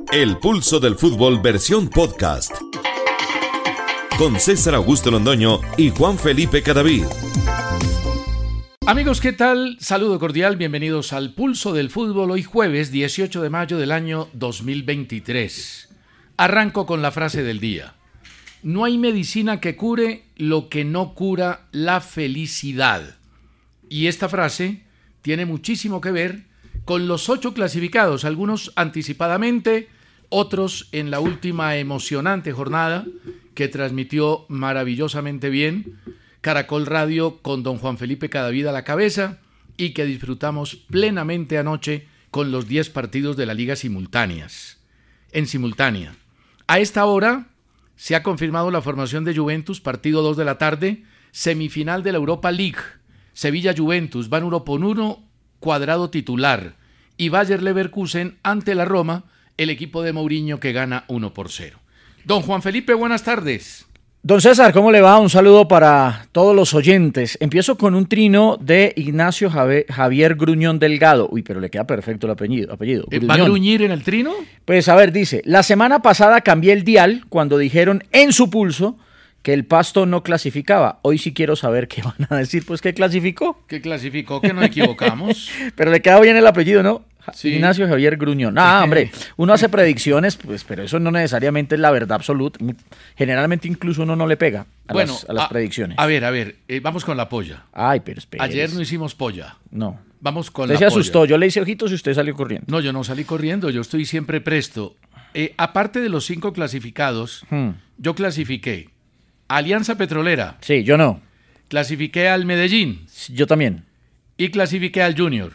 El Pulso del Fútbol versión podcast. Con César Augusto Londoño y Juan Felipe Cadavid. Amigos, ¿qué tal? Saludo cordial, bienvenidos al Pulso del Fútbol, hoy jueves 18 de mayo del año 2023. Arranco con la frase del día. No hay medicina que cure lo que no cura la felicidad. Y esta frase tiene muchísimo que ver con los 8 clasificados, algunos anticipadamente, otros en la última emocionante jornada que transmitió maravillosamente bien Caracol Radio con don Juan Felipe Cadavid a la cabeza y que disfrutamos plenamente anoche con los 10 partidos de la Liga en simultánea. A esta hora se ha confirmado la formación de Juventus, partido 2 de la tarde, semifinal de la Europa League. Sevilla-Juventus, Van Europon 1, Cuadrado titular, y Bayer Leverkusen ante la Roma, el equipo de Mourinho que gana 1-0. Don Juan Felipe, buenas tardes. Don César, ¿cómo le va? Un saludo para todos los oyentes. Empiezo con un trino de Ignacio Javier Gruñón Delgado. Uy, pero le queda perfecto el apellido. ¿Va a gruñir en el trino? Pues a ver, dice, la semana pasada cambié el dial cuando dijeron en su pulso que el Pasto no clasificaba. Hoy sí quiero saber qué van a decir. Pues, ¿qué clasificó? ¿Qué clasificó? Que nos equivocamos. Pero le queda bien el apellido, ¿no? Sí. Ignacio Javier Gruñón. Hombre, uno hace predicciones, pues, pero eso no necesariamente es la verdad absoluta. Generalmente incluso uno no le pega a las predicciones. A ver, vamos con la polla. Ay, pero espera. Ayer no hicimos polla. No. Vamos con usted la se polla. asustó, yo le hice ojitos y usted salió corriendo. No, yo no salí corriendo, yo estoy siempre presto. Aparte de los 5 clasificados, yo clasifiqué Alianza Petrolera. Sí, yo no. Clasifiqué al Medellín. Yo también. Y clasifiqué al Junior.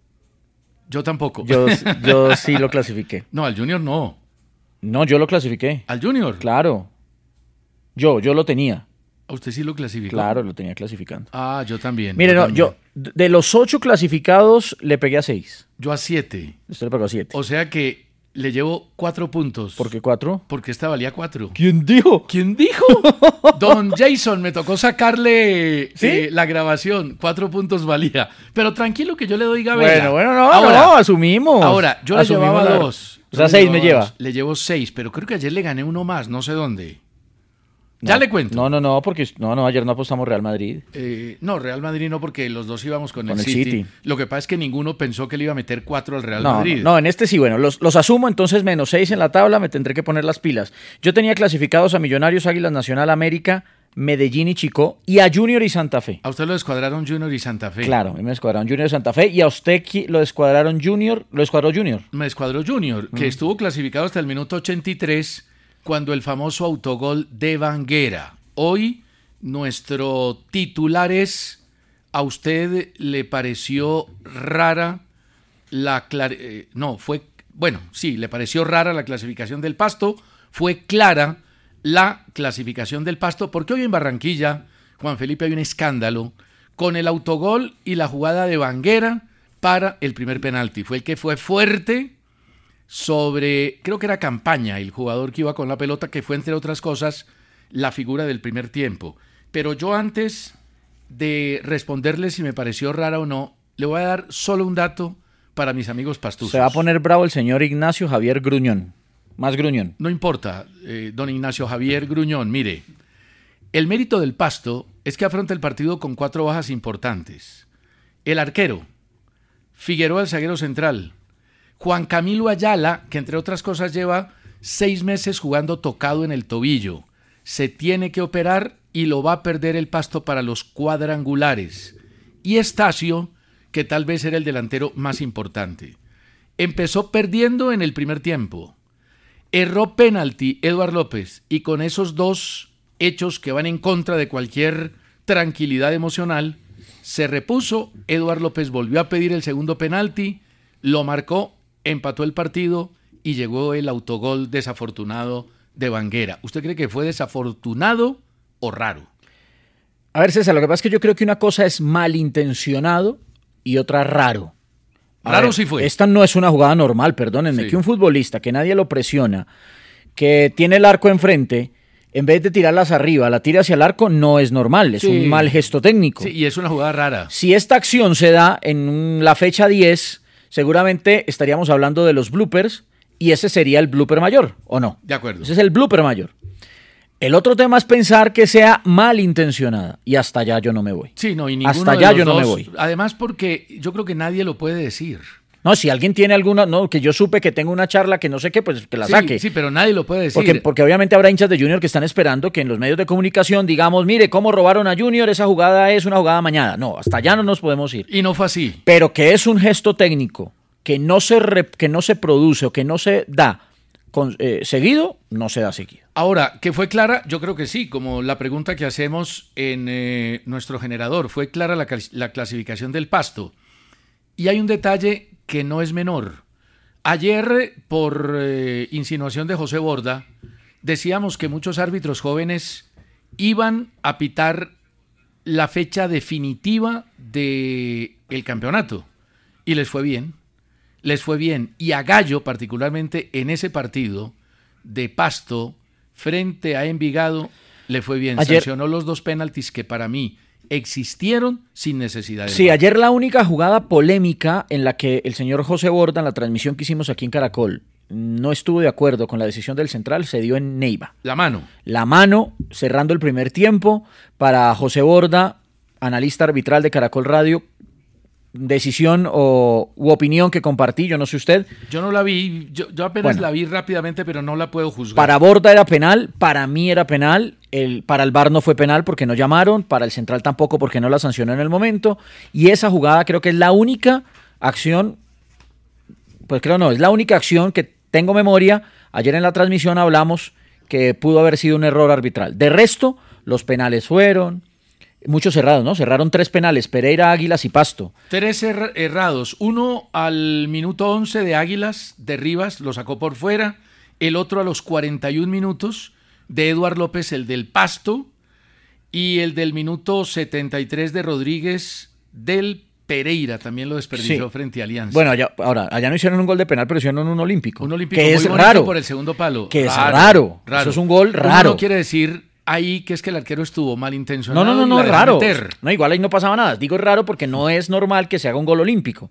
Yo tampoco. Yo sí lo clasifiqué. No, al Junior no. No, yo lo clasifiqué. ¿Al Junior? Claro. Yo lo tenía. ¿A usted sí lo clasificó? Claro, lo tenía clasificando. Yo también. Mire, yo de los 8 clasificados le pegué a 6. Yo a 7. Usted le pegó a 7. O sea que le llevo 4 puntos. ¿Por qué 4? Porque esta valía 4. ¿Quién dijo? ¿Quién dijo? Don Jason, me tocó sacarle ¿Sí? La grabación. 4 puntos valía. Pero tranquilo que yo le doy gabela. Bueno, no, asumimos. Ahora, yo le llevaba 2. O sea, 6 me lleva. Le llevo 6, pero creo que ayer le gané uno más, no sé dónde. Ya le cuento. No, porque ayer no apostamos Real Madrid. No, Real Madrid no, porque los dos íbamos con el City. Lo que pasa es que ninguno pensó que le iba a meter 4 al Real Madrid. No, en este sí, bueno, los asumo, entonces menos 6 en la tabla, me tendré que poner las pilas. Yo tenía clasificados a Millonarios, Águilas Nacional, América, Medellín y Chico, y a Junior y Santa Fe. A usted lo descuadraron Junior y Santa Fe. Claro, a mí me descuadraron Junior y Santa Fe, y a usted lo descuadraron Junior, lo descuadró Junior. Me descuadró Junior, que estuvo clasificado hasta el minuto 83, cuando el famoso autogol de Banguera. Hoy, nuestro titular es, ¿a usted le pareció rara le pareció rara la clasificación del Pasto? Fue clara la clasificación del Pasto, porque hoy en Barranquilla, Juan Felipe, hay un escándalo con el autogol y la jugada de Banguera para el primer penalti. Fue el que fue fuerte sobre, creo que era Campaña, el jugador que iba con la pelota, que fue, entre otras cosas, la figura del primer tiempo. Pero yo, antes de responderle si me pareció rara o no, le voy a dar solo un dato para mis amigos pastusos. Se va a poner bravo el señor Ignacio Javier Gruñón. Más Gruñón. No importa, don Ignacio Javier Gruñón. Mire, el mérito del Pasto es que afronta el partido con 4 bajas importantes. El arquero, Figueroa, el zaguero central, Juan Camilo Ayala, que entre otras cosas lleva 6 meses jugando tocado en el tobillo. Se tiene que operar y lo va a perder el Pasto para los cuadrangulares. Y Estacio, que tal vez era el delantero más importante. Empezó perdiendo en el primer tiempo. Erró penalti Eduard López, y con esos 2 hechos que van en contra de cualquier tranquilidad emocional, se repuso. Eduard López volvió a pedir el segundo penalti, lo marcó, empató el partido y llegó el autogol desafortunado de Banguera. ¿Usted cree que fue desafortunado o raro? A ver, César, lo que pasa es que yo creo que una cosa es malintencionado y otra raro. Raro sí fue. Esta no es una jugada normal, perdónenme, sí. Que un futbolista, que nadie lo presiona, que tiene el arco enfrente, en vez de tirarlas arriba, la tira hacia el arco, no es normal, es un mal gesto técnico. Sí, y es una jugada rara. Si esta acción se da en la fecha 10, seguramente estaríamos hablando de los bloopers Y ese sería el blooper mayor, ¿o no? De acuerdo. Ese es el blooper mayor. El otro tema es pensar que sea malintencionada. Y hasta allá yo no me voy. Sí, no, y ninguno hasta de allá los yo no dos, me voy. Además porque yo creo que nadie lo puede decir. No, si alguien tiene alguna, no, que yo supe que tengo una charla que no sé qué, pues que la saque. Sí, pero nadie lo puede decir. Porque obviamente habrá hinchas de Junior que están esperando que en los medios de comunicación digamos, mire, cómo robaron a Junior, esa jugada es una jugada mañana. No, hasta allá no nos podemos ir. Y no fue así. Pero que es un gesto técnico que no se produce o que no se da seguido, no se da seguido. Ahora, ¿que fue clara? Yo creo que sí, como la pregunta que hacemos en nuestro generador. Fue clara la clasificación del Pasto. Y hay un detalle que no es menor. Ayer, por insinuación de José Borda, decíamos que muchos árbitros jóvenes iban a pitar la fecha definitiva del campeonato. Y les fue bien. Les fue bien. Y a Gallo, particularmente en ese partido de Pasto frente a Envigado, le fue bien. Ayer sancionó los 2 penaltis que para mí existieron sin necesidad de Sí, VAR. ayer la única jugada polémica en la que el señor José Borda, en la transmisión que hicimos aquí en Caracol, no estuvo de acuerdo con la decisión del central, se dio en Neiva. La mano. La mano, cerrando el primer tiempo, para José Borda, analista arbitral de Caracol Radio, decisión u opinión que compartí, yo no sé usted. Yo no la vi, yo apenas la vi rápidamente, pero no la puedo juzgar. Para Borda era penal, para mí era penal, para el VAR no fue penal porque no llamaron, para el central tampoco porque no la sancionó en el momento, y esa jugada creo que es la única acción, pues creo no, es la única acción que tengo memoria. Ayer en la transmisión hablamos que pudo haber sido un error arbitral. De resto, los penales fueron muchos cerrados, ¿no? Cerraron 3 penales, Pereira, Águilas y Pasto. 3 errados, uno al minuto 11 de Águilas, de Rivas, lo sacó por fuera, el otro a los 41 minutos de Eduard López, el del Pasto, y el del minuto 73 de Rodríguez del Pereira, también lo desperdició frente a Alianza. Bueno, allá no hicieron un gol de penal, pero hicieron un olímpico. Un olímpico que muy es bonito raro. por el segundo palo. Que es raro. Eso es un gol raro. No quiere decir ahí que es que el arquero estuvo malintencionado. No, y la raro. meter. No, igual ahí no pasaba nada. Digo raro porque no es normal que se haga un gol olímpico.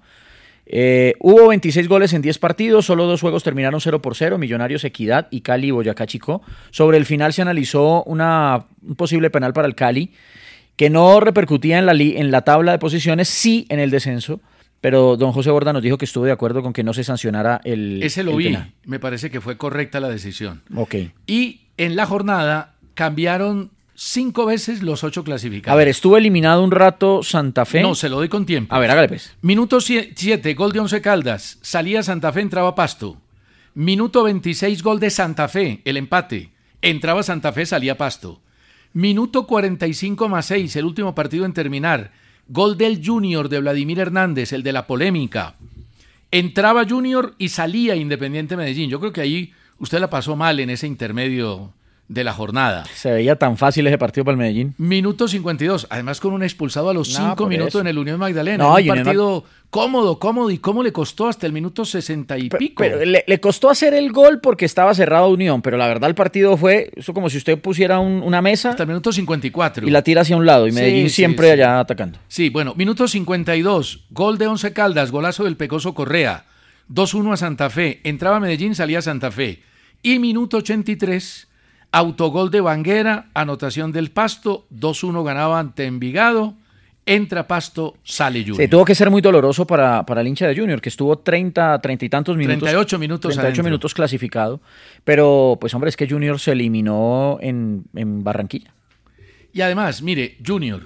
Hubo 26 goles en 10 partidos, solo 2 juegos terminaron 0-0, Millonarios Equidad y Cali Boyacá Chicó. Sobre el final se analizó un posible penal para el Cali, que no repercutía en la tabla de posiciones, sí en el descenso, pero don José Borda nos dijo que estuvo de acuerdo con que no se sancionara el Ese lo el vi, penal. me parece que fue correcta la decisión. Ok. Y en la jornada cambiaron 5 veces los 8 clasificados. A ver, estuvo eliminado un rato Santa Fe. No, se lo doy con tiempo. A ver, hágale pues. Minuto 7, gol de Once Caldas. Salía Santa Fe, entraba Pasto. Minuto 26, gol de Santa Fe, el empate. Entraba Santa Fe, salía Pasto. Minuto 45+6, el último partido en terminar. Gol del Junior de Vladimir Hernández, el de la polémica. Entraba Junior y salía Independiente Medellín. Yo creo que ahí usted la pasó mal en ese intermedio de la jornada. Se veía tan fácil ese partido para el Medellín. Minuto 52, además con un expulsado a los 5 minutos eso. en el Unión Magdalena. No, Un partido cómodo, y cómo le costó hasta el minuto 60 y pico. Pero le costó hacer el gol porque estaba cerrado Unión, pero la verdad el partido fue eso como si usted pusiera una mesa Hasta el minuto 54. y la tira hacia un lado, y Medellín siempre allá atacando. Sí, bueno, minuto 52, gol de Once Caldas, golazo del Pecoso Correa, 2-1 a Santa Fe, entraba Medellín, salía Santa Fe. Y minuto 83, autogol de Banguera, anotación del Pasto, 2-1 ganaba ante Envigado, entra Pasto, sale Junior. Sí, tuvo que ser muy doloroso para el hincha de Junior, que estuvo 30 y tantos minutos. 38 minutos 38 adentro. minutos clasificado. Pero, pues hombre, es que Junior se eliminó en Barranquilla. Y además, mire, Junior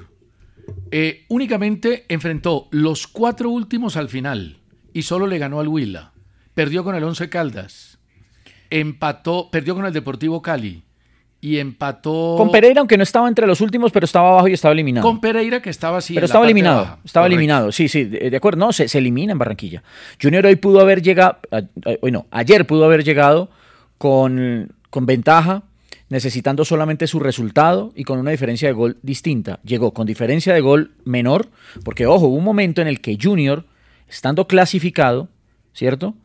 únicamente enfrentó los 4 últimos al final y solo le ganó al Huila. Perdió con el Once Caldas, perdió con el Deportivo Cali y empató Con Pereira, aunque no estaba entre los últimos, pero estaba abajo y estaba eliminado. con Pereira, que estaba así. Pero en la estaba parte eliminado, baja. estaba Correcto. eliminado, sí, de acuerdo, no, se elimina en Barranquilla. Junior hoy pudo haber llegado, ayer pudo haber llegado con ventaja, necesitando solamente su resultado y con una diferencia de gol distinta. Llegó con diferencia de gol menor, porque ojo, hubo un momento en el que Junior, estando clasificado, ¿cierto?,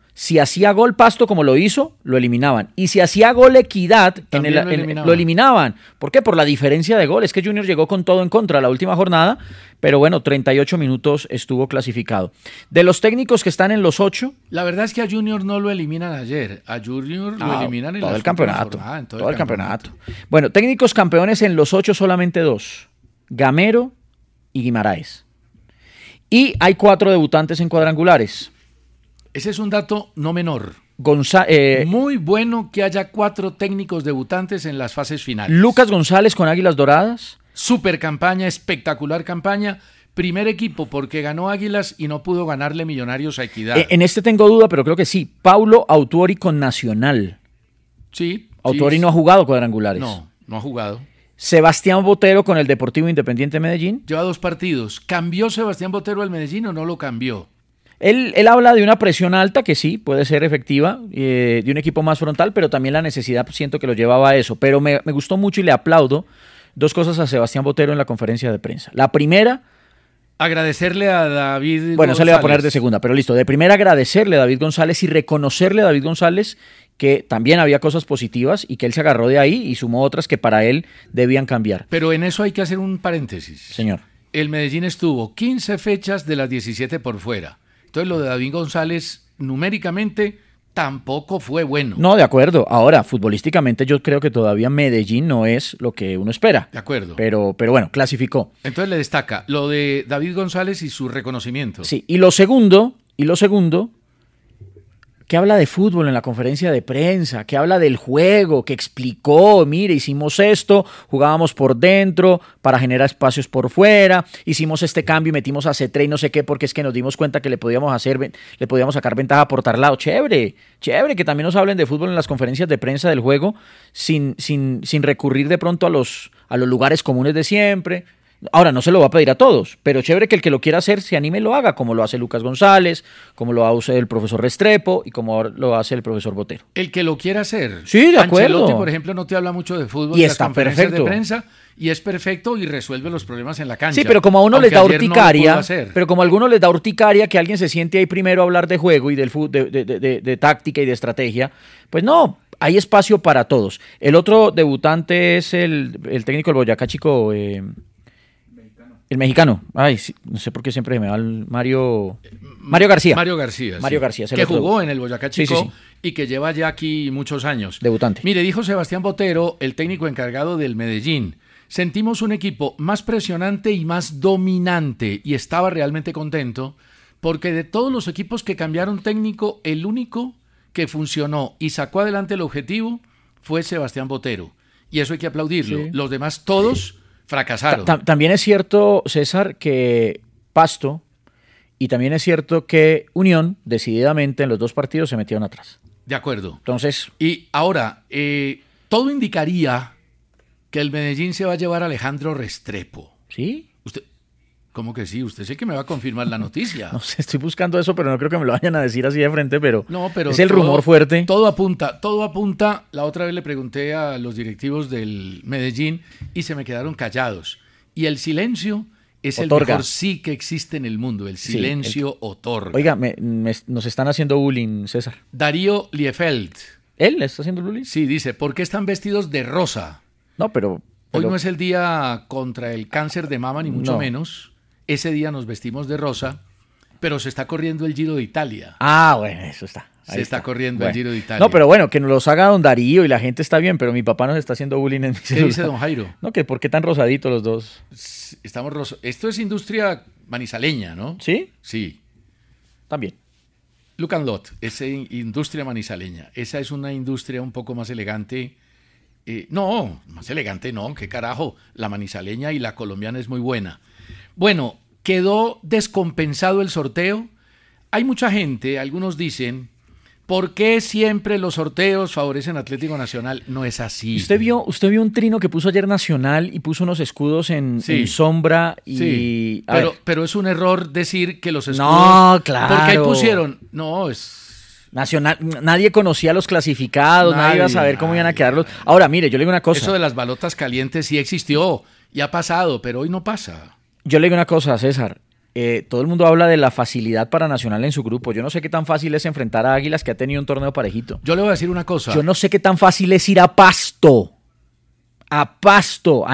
Si hacía gol Pasto como lo hizo, lo eliminaban. Y si hacía gol Equidad, lo eliminaban. ¿Por qué? Por la diferencia de goles. Que Junior llegó con todo en contra la última jornada, pero bueno, 38 minutos estuvo clasificado. De los técnicos que están en los 8... La verdad es que a Junior no lo eliminan ayer. A Junior lo eliminan en todo el campeonato. Todo el campeonato. Bueno, técnicos campeones en los 8 solamente 2. Gamero y Guimaraes. Y hay 4 debutantes en cuadrangulares. Ese es un dato no menor. Muy bueno que haya 4 técnicos debutantes en las fases finales. Lucas González con Águilas Doradas. Super campaña, espectacular campaña. Primer equipo porque ganó Águilas y no pudo ganarle Millonarios a Equidad. En este tengo duda, pero creo que sí. Paulo Autuori con Nacional. Sí. Autuori no ha jugado cuadrangulares. No ha jugado. Sebastián Botero con el Deportivo Independiente Medellín. Lleva 2 partidos. ¿Cambió Sebastián Botero al Medellín o no lo cambió? Él habla de una presión alta que sí, puede ser efectiva, de un equipo más frontal, pero también la necesidad siento que lo llevaba a eso. Pero me gustó mucho y le aplaudo 2 cosas a Sebastián Botero en la conferencia de prensa. La primera... Agradecerle a David González. Bueno, eso le voy a poner de segunda, pero listo. De primera, agradecerle a David González y reconocerle a David González que también había cosas positivas y que él se agarró de ahí y sumó otras que para él debían cambiar. Pero en eso hay que hacer un paréntesis. Señor. El Medellín estuvo 15 fechas de las 17 por fuera. Entonces lo de David González numéricamente tampoco fue bueno. No, de acuerdo. Ahora, futbolísticamente yo creo que todavía Medellín no es lo que uno espera. De acuerdo. Pero bueno, clasificó. Entonces le destaca lo de David González y su reconocimiento. Sí, y lo segundo, que habla de fútbol en la conferencia de prensa, que habla del juego, que explicó, mire, hicimos esto, jugábamos por dentro para generar espacios por fuera, hicimos este cambio y metimos a C3 y no sé qué, porque es que nos dimos cuenta que le podíamos sacar ventaja por tal lado. Chévere, que también nos hablen de fútbol en las conferencias de prensa del juego, sin recurrir de pronto a los lugares comunes de siempre. Ahora, no se lo va a pedir a todos, pero chévere que el que lo quiera hacer se anime y lo haga, como lo hace Lucas González, como lo hace el profesor Restrepo y como lo hace el profesor Botero. El que lo quiera hacer. Sí, de acuerdo. Ancelotti, por ejemplo, no te habla mucho de fútbol y en está las conferencias perfecto. de prensa y es perfecto y resuelve los problemas en la cancha. Sí, pero como a uno les da urticaria, no pero como a algunos les da urticaria que alguien se siente ahí primero a hablar de juego y del fútbol, de táctica y de estrategia, pues no. Hay espacio para todos. El otro debutante es el técnico del Boyacá Chico, el mexicano. Ay, sí, no sé por qué siempre me va el Mario García. Mario García. Mario sí. García. Que jugó en el Boyacá Chico sí. Y que lleva ya aquí muchos años. Debutante. Mire, dijo Sebastián Botero, el técnico encargado del Medellín. Sentimos un equipo más presionante y más dominante. Y estaba realmente contento porque de todos los equipos que cambiaron técnico, el único que funcionó y sacó adelante el objetivo fue Sebastián Botero. Y eso hay que aplaudirlo. Sí. Los demás todos fracasaron. También es cierto, César, que Pasto y también es cierto que Unión decididamente en los 2 partidos se metieron atrás. De acuerdo. Entonces. Y ahora, todo indicaría que el Medellín se va a llevar a Alejandro Restrepo. ¿Sí? ¿Cómo que sí? Usted sé que me va a confirmar la noticia. No sé, estoy buscando eso, pero no creo que me lo vayan a decir así de frente, pero es el rumor fuerte. Todo apunta. La otra vez le pregunté a los directivos del Medellín y se me quedaron callados. Y el silencio es otorga. El mejor sí que existe en el mundo. El silencio otorga. Oiga, nos están haciendo bullying, César. Darío Liefeld. ¿Él le está haciendo bullying? Sí, dice, ¿por qué están vestidos de rosa? No, pero hoy no es el día contra el cáncer de mama, ni mucho menos. Ese día nos vestimos de rosa, pero se está corriendo el Giro de Italia. Ah, bueno, eso está. Se está corriendo el Giro de Italia. No, pero bueno, que nos los haga don Darío y la gente está bien, pero mi papá nos está haciendo bullying en mi celular. ¿Qué dice don Jairo? No, que por qué tan rosaditos los dos. Estamos rosos. Esto es industria manizaleña, ¿no? ¿Sí? Sí. También. Look and Lot, es industria manizaleña. Esa es una industria un poco más elegante. No, más elegante no, qué carajo. La manizaleña y la colombiana es muy buena. Bueno, quedó descompensado el sorteo. Hay mucha gente, algunos dicen, ¿por qué siempre los sorteos favorecen a Atlético Nacional? No es así. ¿Usted vio un trino que puso ayer Nacional y puso unos escudos en sombra? Y sí, pero es un error decir que los escudos... No, claro. Porque ahí pusieron... No, es... Nacional, nadie conocía los clasificados, nadie iba a saber cómo iban a quedar los... Ahora, mire, yo le digo una cosa. Eso de las balotas calientes sí existió y ha pasado, pero hoy no pasa. Yo le digo una cosa, César. todo el mundo habla de la facilidad para Nacional en su grupo. Yo no sé qué tan fácil es enfrentar a Águilas, que ha tenido un torneo parejito. Yo le voy a decir una cosa. Yo no sé qué tan fácil es ir a Pasto. A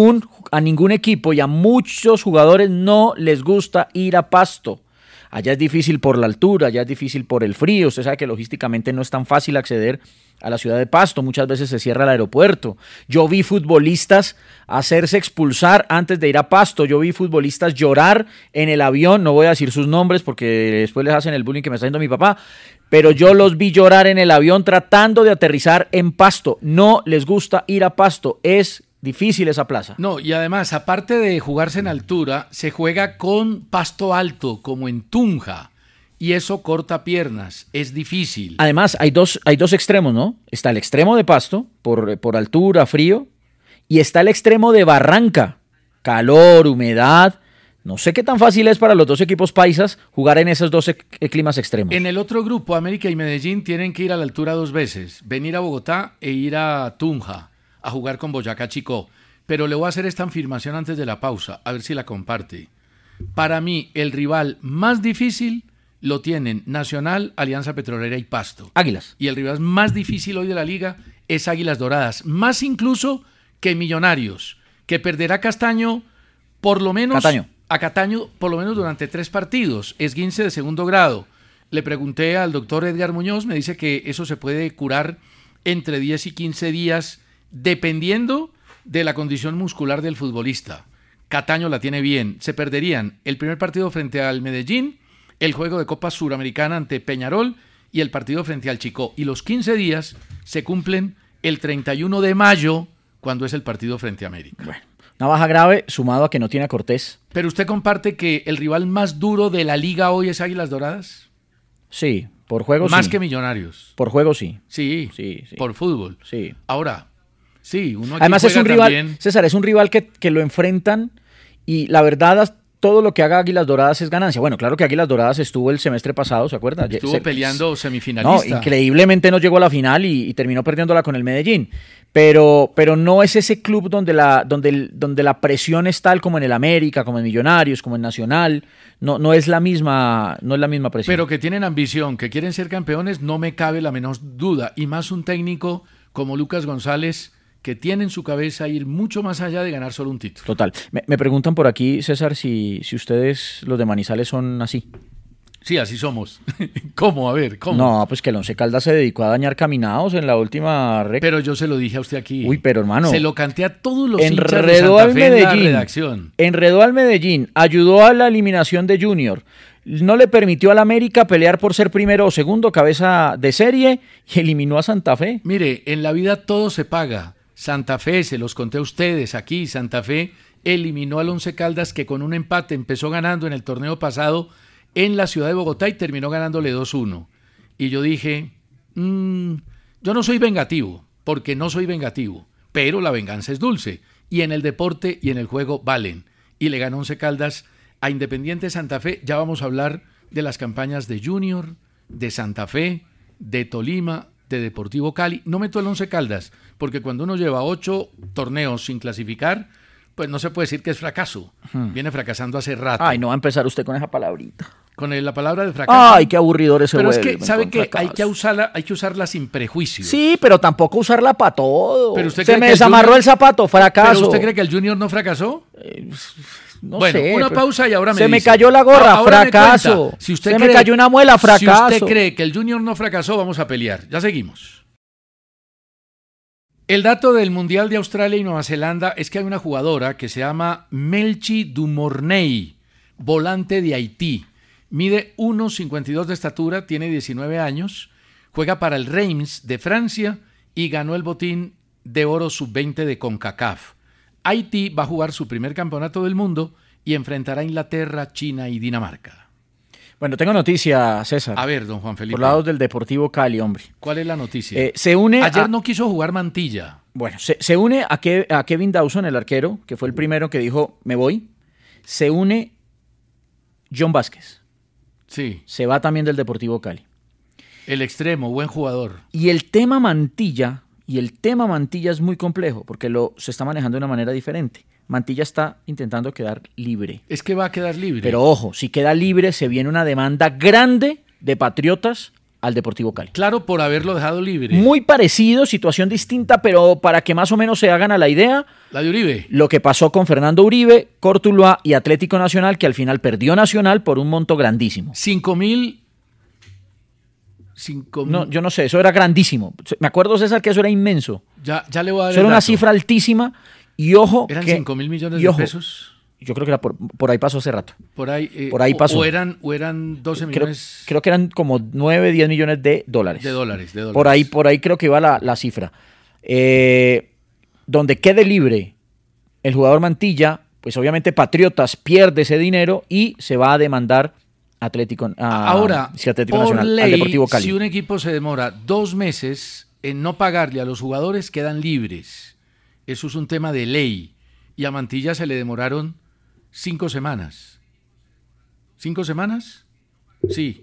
ningún equipo y a muchos jugadores no les gusta ir a Pasto. Allá es difícil por la altura, allá es difícil por el frío. Usted sabe que logísticamente no es tan fácil acceder a la ciudad de Pasto. Muchas veces se cierra el aeropuerto. Yo vi futbolistas hacerse expulsar antes de ir a Pasto. Yo vi futbolistas llorar en el avión. No voy a decir sus nombres porque después les hacen el bullying que me está haciendo mi papá. Pero yo los vi llorar en el avión tratando de aterrizar en Pasto. No les gusta ir a Pasto. Es difícil esa plaza. No, y además, aparte de jugarse en altura, se juega con pasto alto, como en Tunja. Y eso corta piernas, es difícil. Además, hay dos extremos, ¿no? Está el extremo de Pasto, por altura, frío, y está el extremo de Barranca, calor, humedad. No sé qué tan fácil es para los dos equipos paisas jugar en esos dos climas extremos. En el otro grupo, América y Medellín tienen que ir a la altura 2 veces, venir a Bogotá e ir a Tunja a jugar con Boyacá Chicó. Pero le voy a hacer esta afirmación antes de la pausa, a ver si la comparte. Para mí, el rival más difícil lo tienen Nacional, Alianza Petrolera y Pasto. Águilas. Y el rival más difícil hoy de la liga es Águilas Doradas, más incluso que Millonarios, que perderá Castaño por lo menos a Cataño por lo menos durante 3 partidos, esguince de 2º grado. Le pregunté al doctor Edgar Muñoz, me dice que eso se puede curar entre 10 y 15 días, dependiendo de la condición muscular del futbolista. Cataño la tiene bien. Se perderían el primer partido frente al Medellín, el juego de Copa Suramericana ante Peñarol y el partido frente al Chicó. Y los 15 días se cumplen el 31 de mayo, cuando es el partido frente a América. Bueno, una baja grave sumado a que no tiene a Cortés. ¿Pero usted comparte que el rival más duro de la liga hoy es Águilas Doradas? Sí, por juego Más sí. que Millonarios. Por juego sí. Sí, por fútbol. Sí. Ahora, sí, uno aquí además es un rival, también. César, es un rival que lo enfrentan y la verdad todo lo que haga Águilas Doradas es ganancia. Bueno, claro que Águilas Doradas estuvo el semestre pasado, ¿se acuerda? Estuvo peleando semifinalista. No, increíblemente no llegó a la final y terminó perdiéndola con el Medellín. Pero no es ese club donde la presión es tal como en el América, como en Millonarios, como en Nacional. No es la misma presión. Pero que tienen ambición, que quieren ser campeones, no me cabe la menor duda. Y más un técnico como Lucas González, que tiene en su cabeza ir mucho más allá de ganar solo un título. Total. Me preguntan por aquí, César, si ustedes, los de Manizales, son así. Sí, así somos. ¿Cómo? A ver, ¿cómo? No, pues que el Once Caldas se dedicó a dañar caminados en la última recta. Pero yo se lo dije a usted aquí. Uy, pero hermano. Se lo canté a todos los hinchas de Enredó Santa al Fe en la Medellín. redacción. Enredó al Medellín. Ayudó a la eliminación de Junior. No le permitió al América pelear por ser primero o segundo, cabeza de serie, y eliminó a Santa Fe. Mire, en la vida todo se paga. Santa Fe, se los conté a ustedes aquí, Santa Fe eliminó al Once Caldas, que con un empate empezó ganando en el torneo pasado en la ciudad de Bogotá y terminó ganándole 2-1. Y yo dije, yo no soy vengativo, porque no soy vengativo, pero la venganza es dulce. Y en el deporte y en el juego valen. Y le ganó Once Caldas a Independiente Santa Fe. Ya vamos a hablar de las campañas de Junior, de Santa Fe, de Tolima, de Deportivo Cali. No meto el Once Caldas, porque cuando uno lleva 8 torneos sin clasificar, pues no se puede decir que es fracaso. Viene fracasando hace rato. Ay, no va a empezar usted con esa palabrita. Con la palabra de fracaso. Ay, qué aburridor ese. Pero es que, ¿sabe qué? Hay que usarla sin prejuicios. Sí, pero tampoco usarla para todo. Pero usted se cree me que desamarró el zapato, fracaso. ¿Pero usted cree que el Junior no fracasó? No bueno, sé, una pausa y ahora me se dice. me cayó la gorra, Ahora fracaso. Si usted se cree, me cayó una muela, fracaso. Si usted cree que el Junior no fracasó, vamos a pelear. Ya seguimos. El dato del Mundial de Australia y Nueva Zelanda es que hay una jugadora que se llama Melchi Dumornay, volante de Haití. Mide 1,52 de estatura, tiene 19 años, juega para el Reims de Francia y ganó el botín de oro sub-20 de CONCACAF. Haití va a jugar su primer campeonato del mundo y enfrentará a Inglaterra, China y Dinamarca. Bueno, tengo noticia, César. A ver, don Juan Felipe. Por lados del Deportivo Cali, hombre. ¿Cuál es la noticia? Se une Ayer no quiso jugar Mantilla. Bueno, se une a Kevin Dawson, el arquero, que fue el primero que dijo, me voy. Se une John Vázquez. Sí. Se va también del Deportivo Cali. El extremo, buen jugador. Y el tema Mantilla es muy complejo, porque se está manejando de una manera diferente. Mantilla está intentando quedar libre. Es que va a quedar libre. Pero ojo, si queda libre, se viene una demanda grande de Patriotas al Deportivo Cali. Claro, por haberlo dejado libre. Muy parecido, situación distinta, pero para que más o menos se hagan a la idea. La de Uribe. Lo que pasó con Fernando Uribe, Cortuluá y Atlético Nacional, que al final perdió Nacional por un monto grandísimo. 5.000. No, yo no sé, eso era grandísimo. Me acuerdo, César, que eso era inmenso. Ya le voy a dar eso era una cifra altísima y ojo. ¿Eran que, 5.000 millones de pesos? Yo creo que era por ahí pasó hace rato. Por ahí pasó. O eran 12 millones. Creo que eran como 9, 10 millones de dólares. De dólares. Por ahí creo que iba la cifra. Donde quede libre el jugador Mantilla, pues obviamente Patriotas pierde ese dinero y se va a demandar Atlético Nacional, ley, al Deportivo Cali. Si un equipo se demora 2 meses en no pagarle a los jugadores, quedan libres. Eso es un tema de ley. Y a Mantilla se le demoraron 5 semanas. ¿5 semanas? Sí.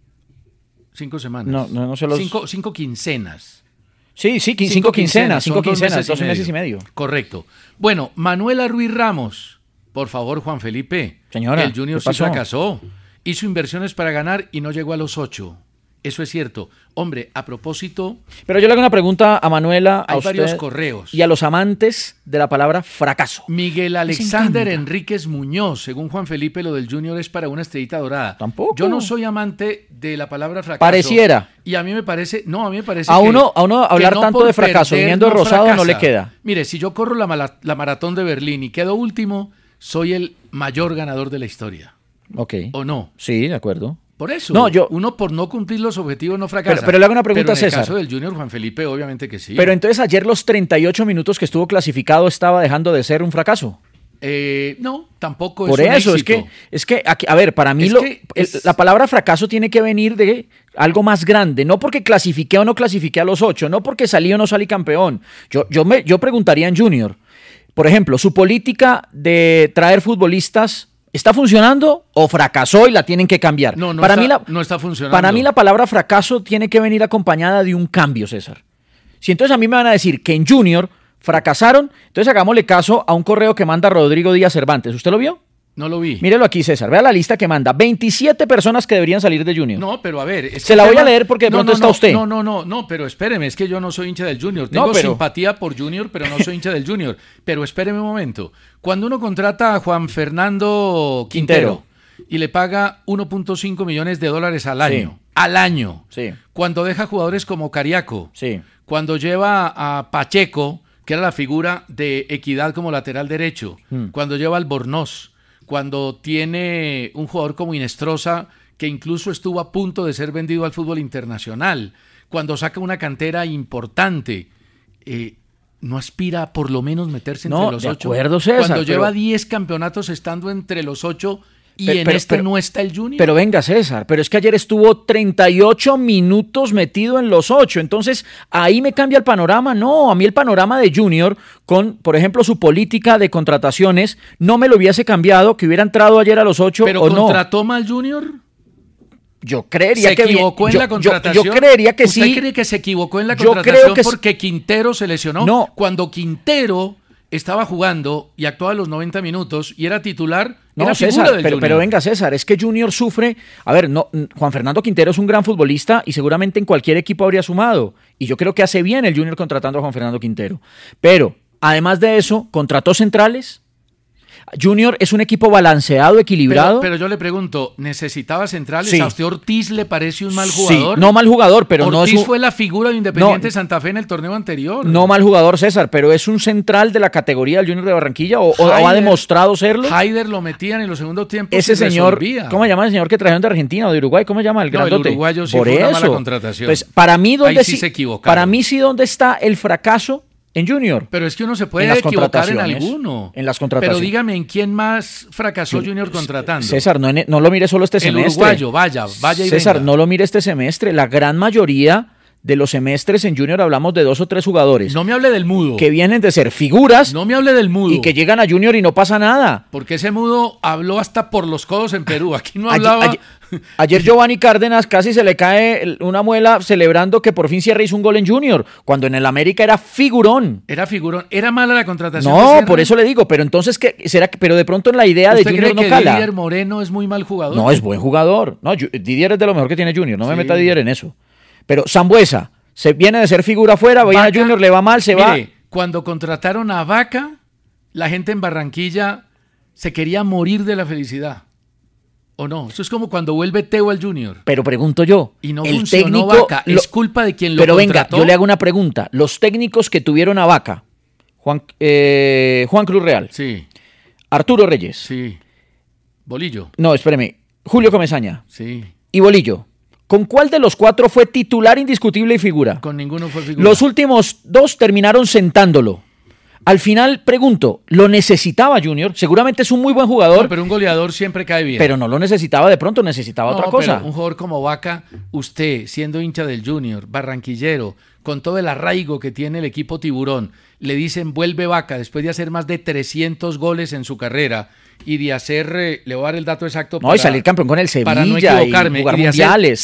5 semanas. No se los... 5 quincenas. Sí, 5 quincenas. 2 meses y medio. Correcto. Bueno, Manuela Ruiz Ramos. Por favor, Juan Felipe. Señora, el Junior sí fracasó. Hizo inversiones para ganar y no llegó a los 8. Eso es cierto. Hombre, a propósito... Pero yo le hago una pregunta a Manuela, a usted varios correos. Y a los amantes de la palabra fracaso. Miguel Alexander Enríquez Muñoz. Según Juan Felipe, lo del Junior es para una estrellita dorada. Tampoco. Yo no soy amante de la palabra fracaso. Pareciera. Y a mí me parece... No, a mí me parece a uno hablar no tanto de fracaso viniendo de Rosado fracasa. No le queda. Mire, si yo corro la maratón de Berlín y quedo último, soy el mayor ganador de la historia. Ok. ¿O no? Sí, de acuerdo. Por eso, no, uno por no cumplir los objetivos no fracasa. Pero le hago una pregunta a César. En el caso del Junior, Juan Felipe, obviamente que sí. Pero entonces ayer los 38 minutos que estuvo clasificado estaba dejando de ser un fracaso. No, tampoco por es un eso, éxito. es que aquí, a ver, para mí la palabra fracaso tiene que venir de algo más grande, no porque clasifiqué o no clasifiqué a los 8, no porque salí o no salí campeón. Yo preguntaría en Junior, por ejemplo, su política de traer futbolistas, ¿está funcionando o fracasó y la tienen que cambiar? No está funcionando. Para mí la palabra fracaso tiene que venir acompañada de un cambio, César. Si entonces a mí me van a decir que en Junior fracasaron, entonces hagámosle caso a un correo que manda Rodrigo Díaz Cervantes. ¿Usted lo vio? No lo vi. Mírelo aquí, César. Vea la lista que manda. 27 personas que deberían salir de Junior. No, pero a ver... Se la voy a leer porque de pronto está usted. No, pero espéreme. Es que yo no soy hincha del Junior. Tengo simpatía por Junior, pero no soy hincha del Junior. Pero espéreme un momento. Cuando uno contrata a Juan Fernando Quintero y le paga 1.5 millones de dólares al año. Sí. Al año. Sí. Cuando deja jugadores como Cariaco. Sí. Cuando lleva a Pacheco, que era la figura de Equidad como lateral derecho. Cuando lleva al Albornoz. Cuando tiene un jugador como Inestrosa, que incluso estuvo a punto de ser vendido al fútbol internacional, cuando saca una cantera importante, ¿no aspira a por lo menos meterse entre los 8? De acuerdo, César, cuando lleva 10 campeonatos estando entre los 8 y no está el Junior. Pero venga, César, pero es que ayer estuvo 38 minutos metido en los 8, entonces ahí me cambia el panorama. No, a mí el panorama de Junior con, por ejemplo, su política de contrataciones, no me lo hubiese cambiado, que hubiera entrado ayer a los 8 ¿Pero o no. ¿Pero contrató mal Junior? Yo creería que... ¿Se equivocó en la contratación? Yo creería que ¿Usted sí. ¿Usted cree que se equivocó en la contratación porque Quintero se lesionó? No. Cuando Quintero estaba jugando y actuaba los 90 minutos y era titular, no, era César, figura del Junior. Pero venga, César, es que Junior sufre... A ver, Juan Fernando Quintero es un gran futbolista y seguramente en cualquier equipo habría sumado. Y yo creo que hace bien el Junior contratando a Juan Fernando Quintero. Pero, además de eso, contrató centrales. Junior es un equipo balanceado, equilibrado. Pero yo le pregunto, ¿necesitaba centrales? Sí. ¿A usted Ortiz le parece un mal jugador? Sí, no mal jugador, pero Ortiz no es... Ortiz fue la figura de Independiente Santa Fe en el torneo anterior. No mal jugador, César, pero es un central de la categoría del Junior de Barranquilla o ha demostrado serlo. Haider lo metían en los segundos tiempos. Ese señor, ¿cómo se llama el señor que trajeron de Argentina o de Uruguay? ¿Cómo se llama el grandote? El uruguayo sí Por fue eso. Una mala contratación. Pues para mí, se equivocaron. Para mí sí, ¿dónde está el fracaso en Junior? Pero es que uno se puede equivocar en alguno. En las contrataciones. Pero dígame, ¿en quién más fracasó Junior contratando? César, no lo mire solo este semestre. El uruguayo, vaya y César, venga. no lo mire este semestre. La gran mayoría de los semestres en Junior hablamos de 2 o 3 jugadores. No me hable del mudo. Que vienen de ser figuras. No me hable del mudo. Y que llegan a Junior y no pasa nada. Porque ese mudo habló hasta por los codos en Perú. Aquí no hablaba. Ayer Giovanni Cárdenas casi se le cae una muela celebrando que por fin Sierra hizo un gol en Junior, cuando en el América era figurón. Era figurón. Era mala la contratación. No, por eso le digo, pero entonces, pero de pronto en la idea de Junior no cala. ¿Usted cree que Didier Moreno es muy mal jugador? No, es buen jugador. No, Didier es de lo mejor que tiene Junior, no me meta Didier en eso. Pero Sambuesa, se viene de ser figura afuera, viene a Junior, le va mal, va. Cuando contrataron a Vaca, la gente en Barranquilla se quería morir de la felicidad. ¿O no? Eso es como cuando vuelve Teo al Junior. Pero pregunto yo, y no el técnico Vaca, es culpa de quien lo contrató. Pero venga, yo le hago una pregunta. Los técnicos que tuvieron a Vaca, Juan Cruz Real, sí, Arturo Reyes, sí, Bolillo. No, espéreme, Julio Comesaña, sí, y Bolillo. ¿Con cuál de los 4 fue titular indiscutible y figura? Con ninguno fue figura. Los últimos 2 terminaron sentándolo. Al final, pregunto, ¿lo necesitaba Junior? Seguramente es un muy buen jugador. No, pero un goleador siempre cae bien. Pero no lo necesitaba de pronto, necesitaba otra cosa. Pero un jugador como Vaca, usted, siendo hincha del Junior, barranquillero, con todo el arraigo que tiene el equipo Tiburón, le dicen vuelve Vaca después de hacer más de 300 goles en su carrera y de hacer, le voy a dar el dato exacto y salir campeón con el Sevilla para no equivocarme, y jugar de mundiales.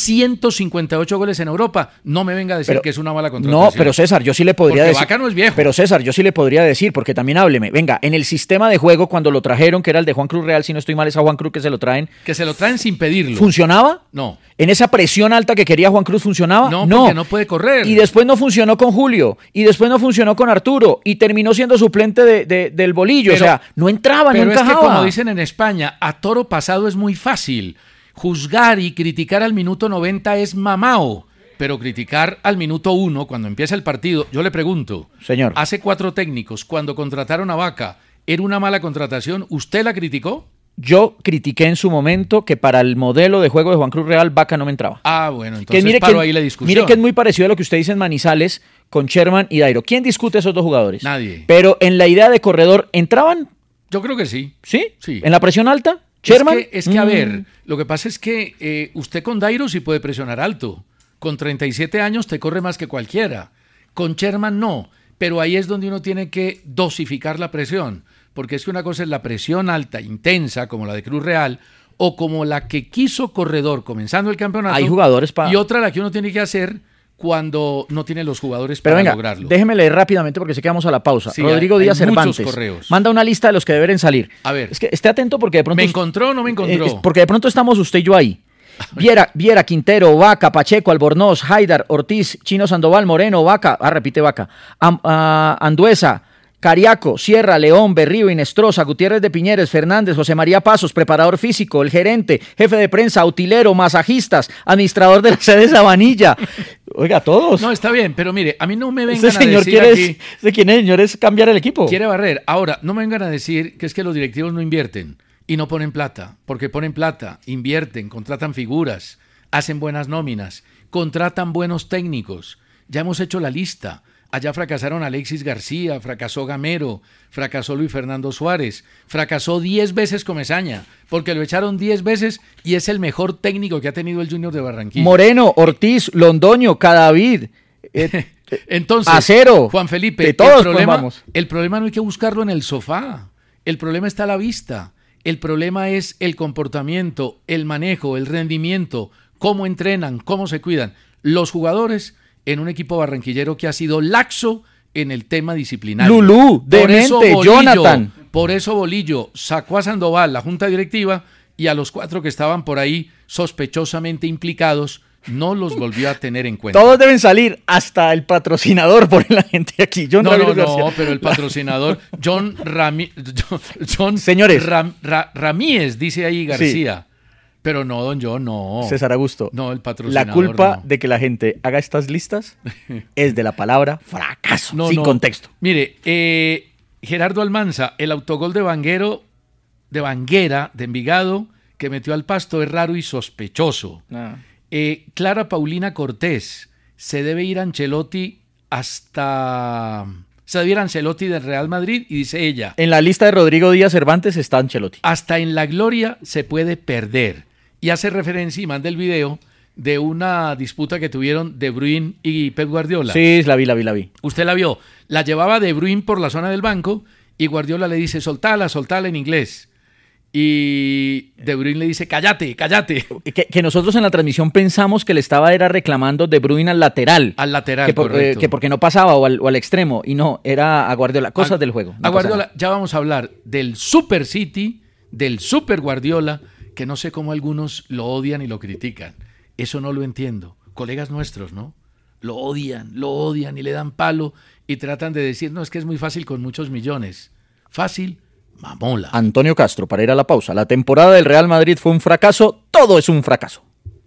158 goles en Europa, no me venga a decir que es una mala contratación. No, pero César, yo sí le podría porque decir. Vaca no es viejo. Pero César, yo sí le podría decir, porque también hábleme. Venga, en el sistema de juego, cuando lo trajeron, que era el de Juan Cruz Real, si no estoy mal, es a Juan Cruz que se lo traen. Que se lo traen sin pedirlo. ¿Funcionaba? No. ¿En esa presión alta que quería Juan Cruz funcionaba? No, porque no puede correr. Y después no funcionó con Julio, y después no funcionó con Arturo, y terminó siendo suplente del Bolillo. O sea, no entraba, no encajaba. Pero es que, como dicen en España, a toro pasado es muy fácil. Juzgar y criticar al minuto 90 es mamao. Pero criticar al minuto 1, cuando empieza el partido, yo le pregunto, señor, hace 4 técnicos, cuando contrataron a Vaca, ¿era una mala contratación? ¿Usted la criticó? Yo critiqué en su momento que para el modelo de juego de Juan Cruz Real, Vaca no me entraba. Ah, bueno, entonces paro ahí la discusión. Mire que es muy parecido a lo que usted dice en Manizales con Sherman y Dairo. ¿Quién discute esos 2 jugadores? Nadie. Pero en la idea de corredor, ¿entraban? Yo creo que sí. ¿Sí? Sí. ¿En la presión alta? ¿Sherman? Es que a ver, lo que pasa es que usted con Dairo sí puede presionar alto. Con 37 años te corre más que cualquiera. Con Sherman no. Pero ahí es donde uno tiene que dosificar la presión. Porque es que una cosa es la presión alta, intensa, como la de Cruz Real, o como la que quiso Corredor comenzando el campeonato. Hay jugadores para... Y otra la que uno tiene que hacer cuando no tiene los jugadores para lograrlo. Déjeme leer rápidamente porque sé que vamos a la pausa. Sí, Rodrigo Díaz Cervantes correos. Manda una lista de los que deben salir. A ver. Es que esté atento porque de pronto... ¿Me encontró o no me encontró? Porque de pronto estamos usted y yo ahí. Viera, Quintero, Vaca, Pacheco, Albornoz, Haidar, Ortiz, Chino Sandoval, Moreno, Vaca, repite Vaca, Anduesa, Cariaco, Sierra, León, Berrío, Inestrosa, Gutiérrez de Piñeres, Fernández, José María Pasos, preparador físico, el gerente, jefe de prensa, utilero, masajistas, administrador de la sede Sabanilla. Oiga, todos. No, está bien, pero mire, a mí no me vengan a decir aquí... ¿Quién es, señor? Es cambiar el equipo. Quiere barrer. Ahora, no me vengan a decir que es que los directivos no invierten y no ponen plata, porque ponen plata, invierten, contratan figuras, hacen buenas nóminas, contratan buenos técnicos. Ya hemos hecho la lista. Allá fracasaron Alexis García, fracasó Gamero, fracasó Luis Fernando Suárez, fracasó 10 veces Comesaña, porque lo echaron 10 veces y es el mejor técnico que ha tenido el Junior de Barranquilla. Moreno, Ortiz, Londoño, Cadavid, entonces, Acero, Juan Felipe, de todos el problema no hay que buscarlo en el sofá, el problema está a la vista, el problema es el comportamiento, el manejo, el rendimiento, cómo entrenan, cómo se cuidan. Los jugadores en un equipo barranquillero que ha sido laxo en el tema disciplinario. Lulú, Demente, Jonathan. Por eso Bolillo sacó a Sandoval, la junta directiva, y a los 4 que estaban por ahí sospechosamente implicados, no los volvió a tener en cuenta. Todos deben salir, hasta el patrocinador, pone la gente aquí. No, pero el patrocinador, Señores. Ramírez, dice ahí García. Sí. Pero no, don John, no. César Augusto. No, el patrocinador. La culpa de que la gente haga estas listas es de la palabra fracaso, sin contexto. Mire, Gerardo Almanza, el autogol de Banguera, de Envigado, que metió al Pasto, es raro y sospechoso. Clara Paulina Cortés, se debe ir Ancelotti del Real Madrid, y dice ella. En la lista de Rodrigo Díaz Cervantes está Ancelotti. Hasta en la gloria se puede perder. Y hace referencia y manda el video de una disputa que tuvieron De Bruyne y Pep Guardiola? Sí, la vi. Usted la vio. La llevaba De Bruyne por la zona del banco y Guardiola le dice, soltala en inglés. Y De Bruyne le dice, cállate. Que nosotros en la transmisión pensamos que le estaba reclamando De Bruyne al lateral. Correcto. Que porque no pasaba o al extremo. Y no, era a Guardiola. Cosas del juego. A Guardiola, ya vamos a hablar del Super City, del Super Guardiola, que no sé cómo algunos lo odian y lo critican. Eso no lo entiendo. Colegas nuestros, ¿no? Lo odian y le dan palo y tratan de decir, no, es que es muy fácil con muchos millones. Fácil, mamola. Antonio Castro, para ir a la pausa. La temporada del Real Madrid fue un fracaso, todo es un fracaso.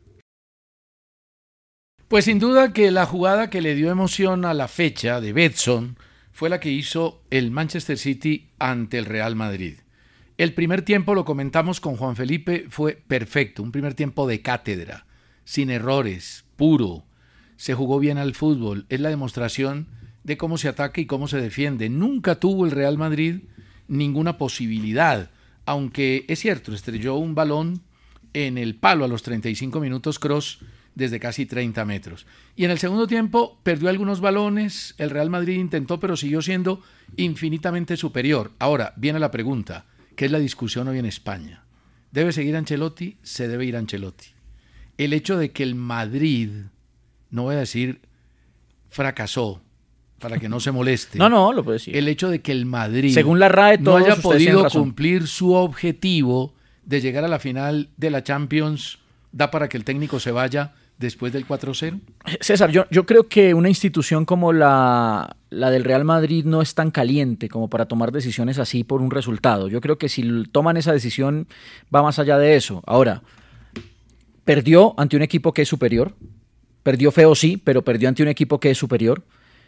Pues sin duda que la jugada que le dio emoción a la fecha de Betsson fue la que hizo el Manchester City ante el Real Madrid. El primer tiempo, lo comentamos con Juan Felipe, fue perfecto, un primer tiempo de cátedra, sin errores, puro. Se jugó bien al fútbol, es la demostración de cómo se ataca y cómo se defiende. Nunca tuvo el Real Madrid ninguna posibilidad, aunque es cierto, estrelló un balón en el palo a los 35 minutos Kroos desde casi 30 metros. Y en el segundo tiempo perdió algunos balones, el Real Madrid intentó, pero siguió siendo infinitamente superior. Ahora, viene la pregunta, ¿qué es la discusión hoy en España? ¿Debe seguir Ancelotti? Se debe ir Ancelotti. El hecho de que el Madrid, no voy a decir fracasó, para que no se moleste. No, lo puedo decir. El hecho de que el Madrid, según la RAE, no haya podido cumplir su objetivo de llegar a la final de la Champions, da para que el técnico se vaya después del 4-0. César, yo creo que una institución como la del Real Madrid no es tan caliente como para tomar decisiones así por un resultado. Yo creo que si toman esa decisión va más allá de eso. Ahora, perdió ante un equipo que es superior. Perdió feo, sí, pero perdió ante un equipo que es superior.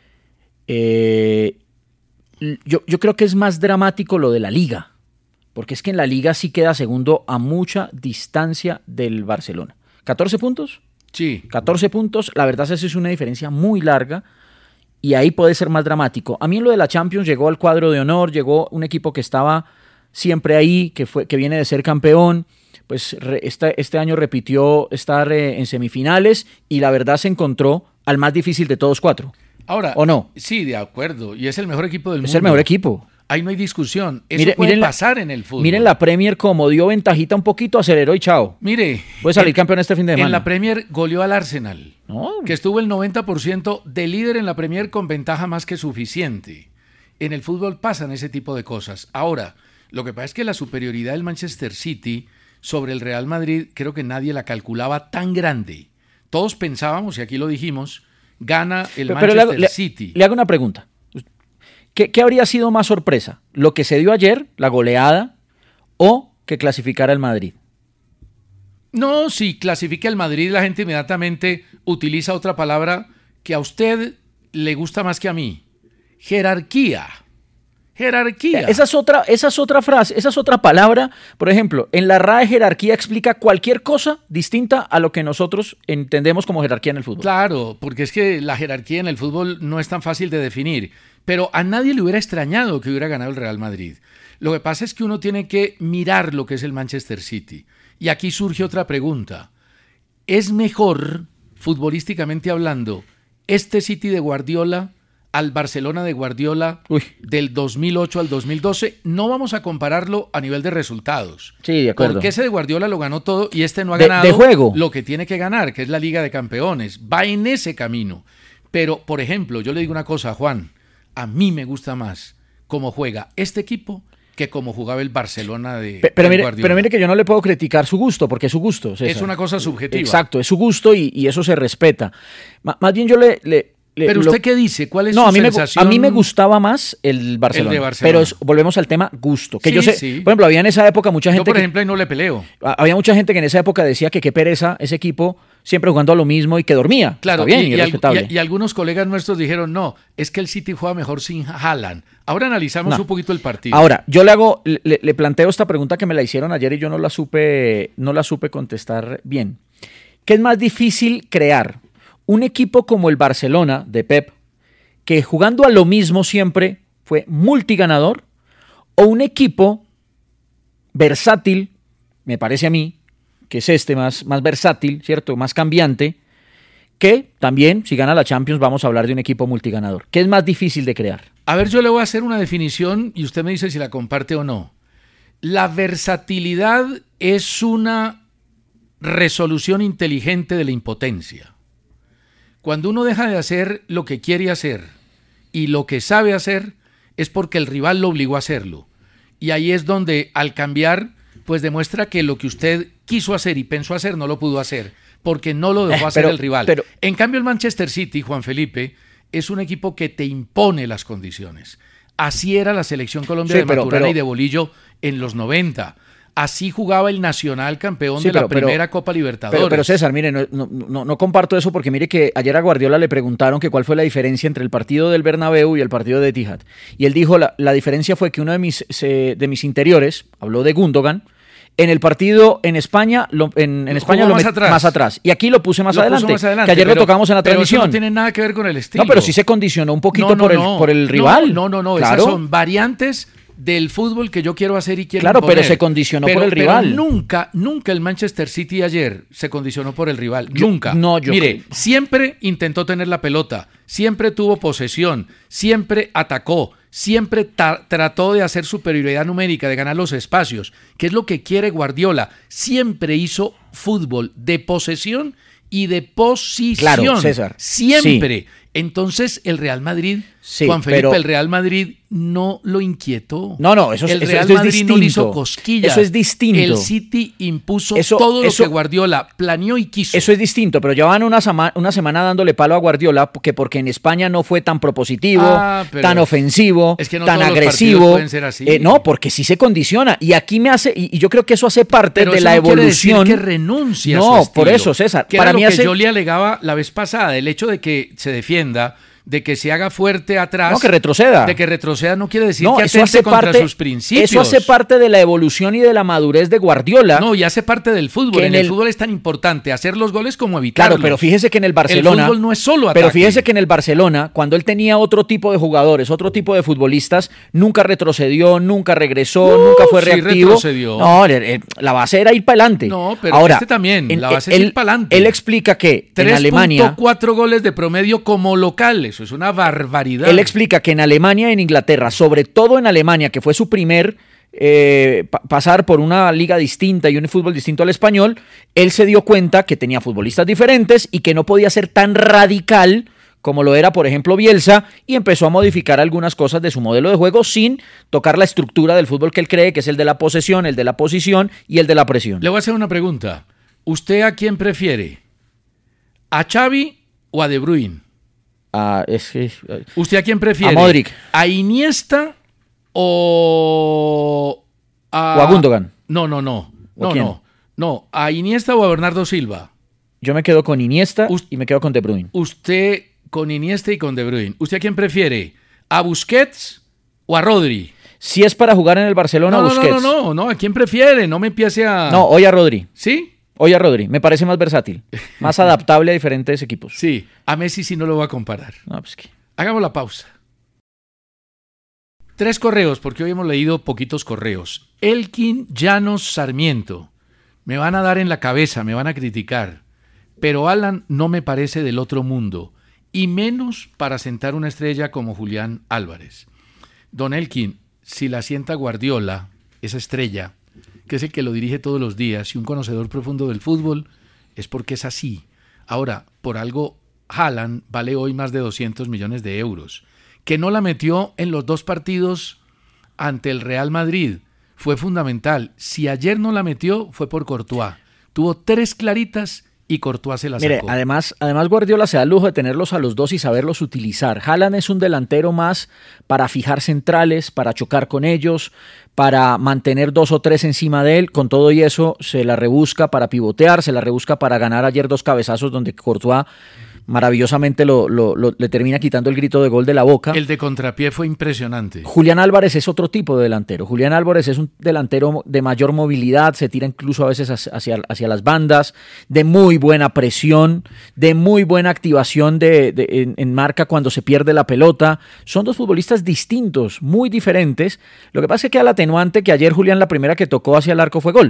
Yo creo que es más dramático lo de la Liga, porque es que en la Liga sí queda segundo a mucha distancia del Barcelona. ¿14 puntos? Sí. 14 puntos, la verdad esa es una diferencia muy larga y ahí puede ser más dramático. A mí en lo de la Champions llegó al cuadro de honor, llegó un equipo que estaba siempre ahí, que viene de ser campeón, pues este año repitió estar en semifinales y la verdad se encontró al más difícil de todos cuatro. Ahora, ¿o no? Sí, de acuerdo. Y es el mejor equipo del mundo. Es el mejor equipo. Ahí no hay discusión. Eso puede pasar en el fútbol. Miren la Premier como dio ventajita un poquito, aceleró y chao. Mire. Puede salir campeón este fin de semana. En la Premier goleó al Arsenal, que estuvo el 90% de líder en la Premier con ventaja más que suficiente. En el fútbol pasan ese tipo de cosas. Ahora, lo que pasa es que la superioridad del Manchester City sobre el Real Madrid, creo que nadie la calculaba tan grande. Todos pensábamos, y aquí lo dijimos, gana el Manchester City. Le hago una pregunta. ¿Qué habría sido más sorpresa? ¿Lo que se dio ayer, la goleada, o que clasificara el Madrid? No, si clasifica el Madrid, la gente inmediatamente utiliza otra palabra que a usted le gusta más que a mí. Jerarquía. Esa es otra frase, esa es otra palabra. Por ejemplo, en la RAE jerarquía explica cualquier cosa distinta a lo que nosotros entendemos como jerarquía en el fútbol. Claro, porque es que la jerarquía en el fútbol no es tan fácil de definir, pero a nadie le hubiera extrañado que hubiera ganado el Real Madrid. Lo que pasa es que uno tiene que mirar lo que es el Manchester City. Y aquí surge otra pregunta. ¿Es mejor, futbolísticamente hablando, este City de Guardiola al Barcelona de Guardiola del 2008 al 2012? No vamos a compararlo a nivel de resultados. Sí, de acuerdo. Porque ese de Guardiola lo ganó todo y este no ha ganado de juego. Lo que tiene que ganar, que es la Liga de Campeones. Va en ese camino. Pero, por ejemplo, yo le digo una cosa, Juan. A mí me gusta más cómo juega este equipo que como jugaba el Barcelona de Guardiola. Pero mire que yo no le puedo criticar su gusto, porque es su gusto, César. Es una cosa subjetiva. Exacto, es su gusto y eso se respeta. Más bien yo ¿Pero usted qué dice? ¿Cuál es su sensación? A mí me gustaba más el Barcelona. El de Barcelona. Pero volvemos al tema gusto. Que sí, yo sé, sí. Por ejemplo, había en esa época mucha gente. Yo, por ejemplo, ahí no le peleo. Había mucha gente que en esa época decía que qué pereza ese equipo siempre jugando a lo mismo y que dormía. Claro, está bien, y respetable. Y algunos colegas nuestros dijeron, no, es que el City juega mejor sin Haaland. Ahora analizamos un poquito el partido. Ahora, yo le planteo esta pregunta que me la hicieron ayer y yo no la supe contestar bien. ¿Qué es más difícil crear? Un equipo como el Barcelona de Pep, que jugando a lo mismo siempre fue multiganador, o un equipo versátil, me parece a mí, que es más versátil, ¿cierto? Más cambiante, que también, si gana la Champions, vamos a hablar de un equipo multiganador. ¿Qué es más difícil de crear? A ver, yo le voy a hacer una definición y usted me dice si la comparte o no. La versatilidad es una resolución inteligente de la impotencia. Cuando uno deja de hacer lo que quiere hacer y lo que sabe hacer, es porque el rival lo obligó a hacerlo. Y ahí es donde, al cambiar, pues demuestra que lo que usted quiso hacer y pensó hacer no lo pudo hacer, porque no lo dejó hacer el rival. En cambio, el Manchester City, Juan Felipe, es un equipo que te impone las condiciones. Así era la selección Colombia de Maturana y de Bolillo en los 90. Así jugaba el Nacional, campeón de la primera Copa Libertadores. Pero César, mire, no comparto eso, porque mire que ayer a Guardiola le preguntaron que cuál fue la diferencia entre el partido del Bernabéu y el partido de Etihad. Y él dijo, la diferencia fue que uno de mis interiores, habló de Gundogan, en el partido en España, España lo metió más atrás. Y aquí lo puse más adelante, que ayer lo tocamos en la transmisión. Pero eso no tiene nada que ver con el estilo. No, pero sí se condicionó un poquito por el rival. No, claro. Esas son variantes del fútbol que yo quiero hacer y quiero imponer. Pero se condicionó por el rival. Pero nunca el Manchester City ayer se condicionó por el rival. Nunca. Mire, siempre intentó tener la pelota, siempre tuvo posesión, siempre atacó, siempre trató de hacer superioridad numérica, de ganar los espacios, que es lo que quiere Guardiola. Siempre hizo fútbol de posesión y de posición. Claro, César. Siempre. Sí. Entonces el Real Madrid, Juan Felipe, el Real Madrid no lo inquietó. El Real Madrid es distinto. No le hizo cosquillas. Eso es distinto. El City impuso todo lo que Guardiola planeó y quiso. Eso es distinto, pero llevan una semana dándole palo a Guardiola porque en España no fue tan propositivo, tan ofensivo, es que no tan todos agresivo. Los pueden ser así. No, porque sí se condiciona. Y aquí me hace, y yo creo que eso hace parte de la evolución. Quiere decir que renuncia a su estilo. Por eso, César. Que para mí que yo le alegaba la vez pasada, el hecho de que se defienda, de que se haga fuerte atrás. No, que retroceda. De que retroceda no quiere decir que atente contra sus principios. Eso hace parte de la evolución y de la madurez de Guardiola. No, y hace parte del fútbol. En el fútbol es tan importante hacer los goles como evitarlos. Claro, pero fíjese que en el Barcelona... El fútbol no es solo ataque. Pero fíjese que en el Barcelona, cuando él tenía otro tipo de jugadores, otro tipo de futbolistas, nunca retrocedió, nunca regresó, nunca fue reactivo. Sí retrocedió. No, la base era ir para adelante. No, pero ahora, también, la base es ir para adelante. Él explica que en Alemania... 3.4 goles de promedio como local, eso es una barbaridad. Él explica que en Alemania y en Inglaterra, sobre todo en Alemania, que fue su primer pasar por una liga distinta y un fútbol distinto al español, él se dio cuenta que tenía futbolistas diferentes y que no podía ser tan radical como lo era, por ejemplo, Bielsa, y empezó a modificar algunas cosas de su modelo de juego sin tocar la estructura del fútbol que él cree, que es el de la posesión, el de la posición y el de la presión. Le voy a hacer una pregunta. ¿Usted a quién prefiere? ¿A Xavi o a De Bruyne? ¿Usted a quién prefiere? A Modric. ¿A Iniesta o a Gundogan? No, ¿a Iniesta o a Bernardo Silva? Yo me quedo con Iniesta y me quedo con De Bruyne. Usted con Iniesta y con De Bruyne. ¿Usted a quién prefiere? ¿A Busquets o a Rodri? Si es para jugar en el Barcelona, Busquets. No, ¿a quién prefiere? No me empiece a... No, hoy a Rodri. ¿Sí? Hoy a Rodri, me parece más versátil, más adaptable a diferentes equipos. Sí, a Messi sí no lo voy a comparar. No, pues que... Hagamos la pausa. 3 correos, porque hoy hemos leído poquitos correos. Elkin Llanos Sarmiento. Me van a dar en la cabeza, me van a criticar. Pero Alan no me parece del otro mundo, y menos para sentar una estrella como Julián Álvarez. Don Elkin, si la sienta Guardiola, esa estrella, que es el que lo dirige todos los días, y un conocedor profundo del fútbol, es porque es así. Ahora, por algo, Haaland vale hoy más de 200 millones de euros. Que no la metió en los 2 partidos ante el Real Madrid fue fundamental. Si ayer no la metió, fue por Courtois. Tuvo 3 claritas y Courtois se la sacó. Mire, además Guardiola se da el lujo de tenerlos a los dos y saberlos utilizar. Haaland es un delantero más para fijar centrales, para chocar con ellos, para mantener 2 o 3 encima de él. Con todo y eso se la rebusca para pivotear, se la rebusca para ganar ayer 2 cabezazos donde Courtois maravillosamente le termina quitando el grito de gol de la boca. El de contrapié fue impresionante. Julián Álvarez es otro tipo de delantero. Julián Álvarez es un delantero de mayor movilidad, se tira incluso a veces hacia las bandas, de muy buena presión, de muy buena activación en marca cuando se pierde la pelota. Son 2 futbolistas distintos, muy diferentes. Lo que pasa es que al atenuante que ayer Julián la primera que tocó hacia el arco fue gol.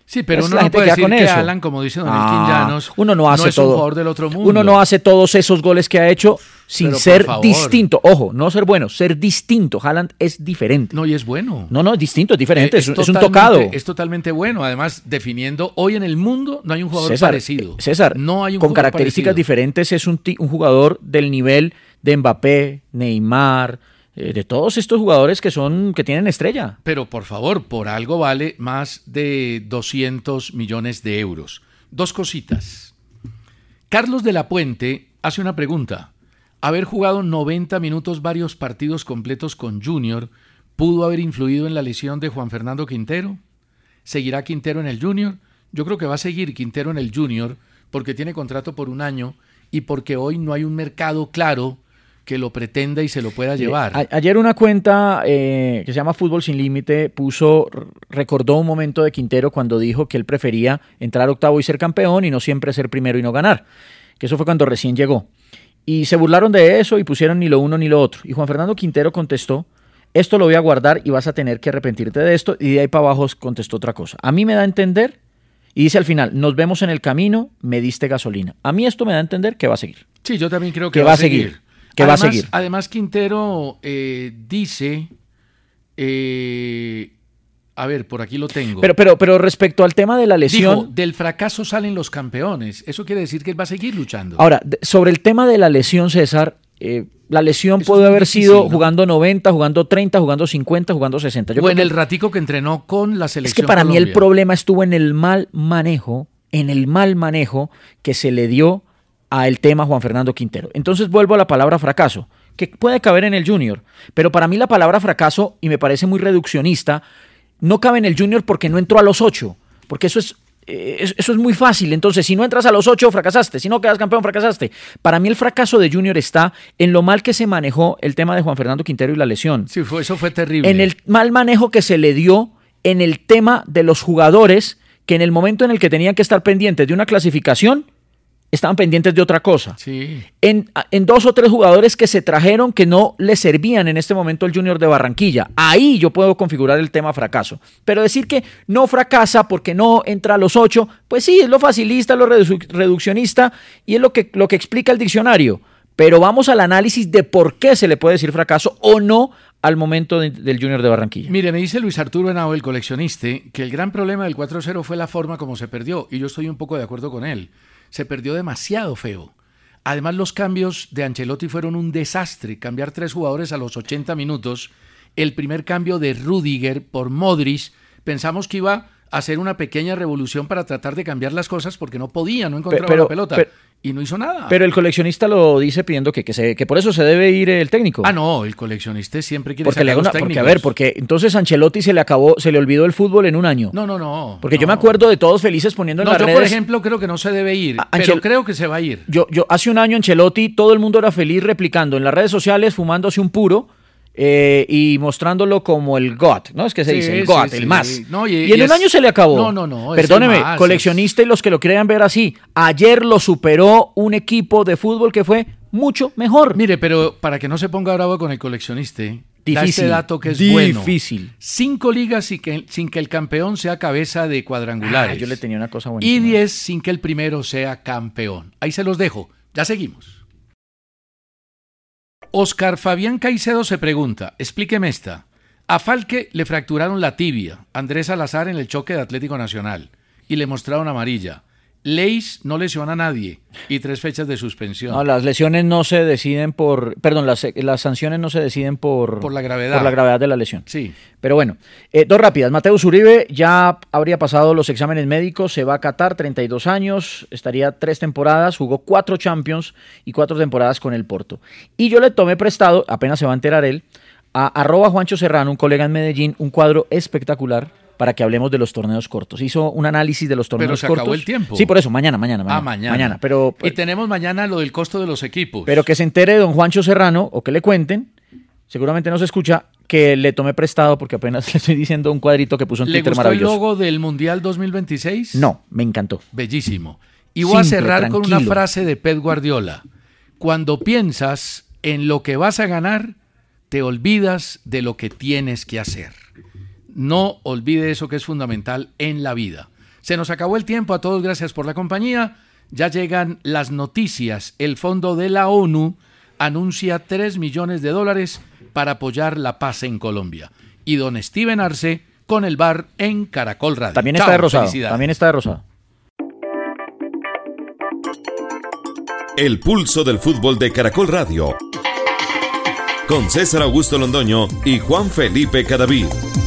Sí, pero Pues uno la no gente puede queda decir con que eso. Alan, como dice Don Elkin Llanos, uno no hace es todo. un jugador del otro mundo. Uno no hace todos esos goles que ha hecho sin Pero, por ser favor. distinto. Ojo, no ser bueno, ser distinto. Haaland es diferente. No, y es bueno. No, es distinto, es diferente, es un totalmente- tocado. Es totalmente bueno. Además, definiendo, hoy en el mundo no hay un jugador parecido. César, no hay un con jugador características parecido. diferentes, es un jugador del nivel de Mbappé, Neymar, de todos estos jugadores que tienen estrella. Pero por favor, por algo vale más de 200 millones de euros. Dos cositas. Carlos de la Puente hace una pregunta. Haber jugado 90 minutos varios partidos completos con Junior, ¿pudo haber influido en la lesión de Juan Fernando Quintero? ¿Seguirá Quintero en el Junior? Yo creo que va a seguir Quintero en el Junior porque tiene contrato por un año y porque hoy no hay un mercado claro que lo pretenda y se lo pueda llevar. Ayer una cuenta que se llama Fútbol Sin Límite recordó un momento de Quintero cuando dijo que él prefería entrar octavo y ser campeón y no siempre ser primero y no ganar, que eso fue cuando recién llegó. Y se burlaron de eso y pusieron ni lo uno ni lo otro. Y Juan Fernando Quintero contestó, esto lo voy a guardar y vas a tener que arrepentirte de esto, y de ahí para abajo contestó otra cosa. A mí me da a entender, y dice al final, nos vemos en el camino, me diste gasolina. A mí esto me da a entender que va a seguir. Sí, yo también creo que va a seguir. Que va a seguir. Además, Quintero dice, a ver, por aquí lo tengo. Pero respecto al tema de la lesión... Dijo, del fracaso salen los campeones. Eso quiere decir que él va a seguir luchando. Ahora, sobre el tema de la lesión, César, la lesión Eso puede es muy haber difícil, sido ¿no? jugando 90, jugando 30, jugando 50, jugando 60. Yo o creo en que el ratico que entrenó con la selección es que para mí el Colombia. problema estuvo en el mal manejo que se le dio al tema Juan Fernando Quintero. Entonces vuelvo a la palabra fracaso, que puede caber en el Junior, pero para mí la palabra fracaso, y me parece muy reduccionista, no cabe en el Junior porque no entró a los 8, porque eso es muy fácil. Entonces, si no entras a los 8, fracasaste. Si no quedas campeón, fracasaste. Para mí el fracaso de Junior está en lo mal que se manejó el tema de Juan Fernando Quintero y la lesión. Sí, eso fue terrible. En el mal manejo que se le dio en el tema de los jugadores que en el momento en el que tenían que estar pendientes de una clasificación, estaban pendientes de otra cosa. Sí. En 2 o 3 jugadores que se trajeron que no le servían en este momento el Junior de Barranquilla. Ahí yo puedo configurar el tema fracaso. Pero decir que no fracasa porque no entra a los 8, pues sí, es lo facilista, lo reduccionista y es lo que explica el diccionario. Pero vamos al análisis de por qué se le puede decir fracaso o no al momento del Junior de Barranquilla. Mire, me dice Luis Arturo Henao, el coleccionista, que el gran problema del 4-0 fue la forma como se perdió, y yo estoy un poco de acuerdo con él. Se perdió demasiado feo. Además, los cambios de Ancelotti fueron un desastre. Cambiar 3 jugadores a los 80 minutos. El primer cambio de Rüdiger por Modric. Pensamos que iba a hacer una pequeña revolución para tratar de cambiar las cosas porque no podía, no encontraba la pelota. Y no hizo nada. Pero el coleccionista lo dice pidiendo que por eso se debe ir el técnico. Ah, no, el coleccionista siempre quiere sacar los técnicos. Porque entonces Ancelotti se le olvidó el fútbol en un año. No. Porque yo me acuerdo de todos felices poniendo en las redes. Yo, por ejemplo, creo que no se debe ir, pero creo que se va a ir. Yo hace un año Ancelotti, todo el mundo era feliz replicando en las redes sociales, fumándose un puro, y mostrándolo como el GOAT, ¿no? Es que se dice el GOAT, el más. No, y en un año se le acabó. No. Perdóneme, coleccionista y los que lo crean ver así. Ayer lo superó un equipo de fútbol que fue mucho mejor. Mire, pero para que no se ponga bravo con el coleccionista, difícil, da este dato que es difícil. Bueno. 5 ligas sin que el campeón sea cabeza de cuadrangulares. Yo le tenía una cosa buena. Y 10 sin que el primero sea campeón. Ahí se los dejo. Ya seguimos. Oscar Fabián Caicedo se pregunta, explíqueme esta. A Falque le fracturaron la tibia, Andrés Salazar en el choque de Atlético Nacional, y le mostraron amarilla. Leis no lesiona a nadie y 3 fechas de suspensión. No, las lesiones no se deciden las sanciones no se deciden por la gravedad. Por la gravedad de la lesión. Sí. Pero bueno, 2 rápidas. Mateus Uribe ya habría pasado los exámenes médicos, se va a Qatar, 32 años, estaría 3 temporadas, jugó 4 Champions y 4 temporadas con el Porto. Y yo le tomé prestado, apenas se va a enterar él, a @Juancho Serrano, un colega en Medellín, un cuadro espectacular para que hablemos de los torneos cortos. Hizo un análisis de los torneos cortos. Pero se acabó el tiempo. Sí, por eso, mañana. Mañana. Pero, y tenemos mañana lo del costo de los equipos. Pero que se entere don Juancho Serrano, o que le cuenten, seguramente no se escucha, que le tomé prestado, porque apenas le estoy diciendo un cuadrito que puso en Twitter maravilloso. ¿Le gustó el logo del Mundial 2026? No, me encantó. Bellísimo. Y voy a cerrar con una frase de Pep Guardiola. Cuando piensas en lo que vas a ganar, te olvidas de lo que tienes que hacer. No olvide eso que es fundamental en la vida. Se nos acabó el tiempo, a todos gracias por la compañía. Ya llegan las noticias. El Fondo de la ONU anuncia $3 millones para apoyar la paz en Colombia. Y don Steven Arce con el VAR en Caracol Radio. También está de rosado. También está de rosado. El pulso del fútbol de Caracol Radio. Con César Augusto Londoño y Juan Felipe Cadavid.